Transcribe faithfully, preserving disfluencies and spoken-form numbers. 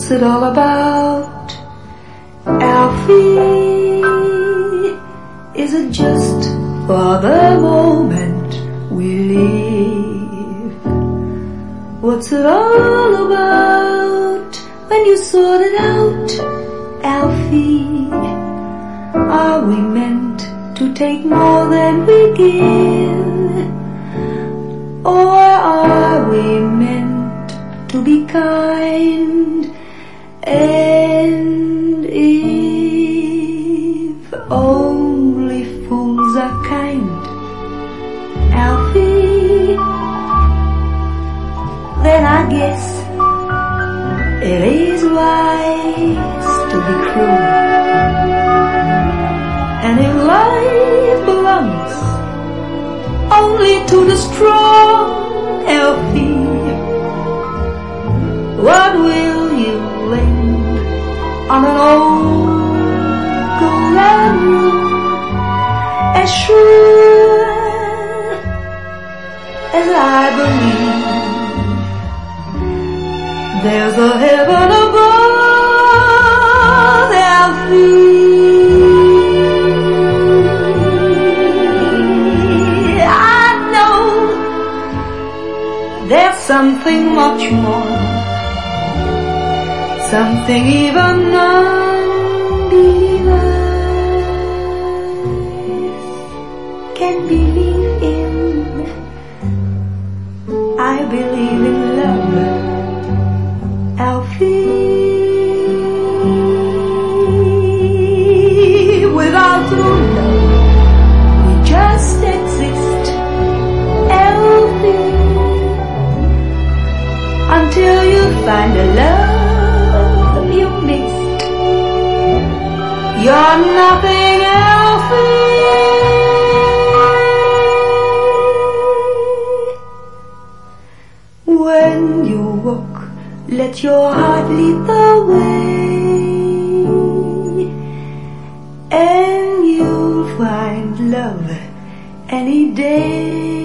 What's it all about, Alfie? Is it just for the moment we live? What's it all about when you sort it out, Alfie? Are we meant to take more than we give? Or are we meant to be kind? And if only fools are kind, Alfie, then I guess it is wise to be cruel. And if life belongs only to the strong, Alfie, what will you lend on an old golden rule? As sure as I believe there's a heaven above, Alfie, I know there's something much more, something even unbelievers can believe in. I believe in love, Alfie. Without love, we just exist, Alfie, until you find a love you missed. You're nothing, Alfie. When you walk, let your heart lead the way, and you'll find love any day.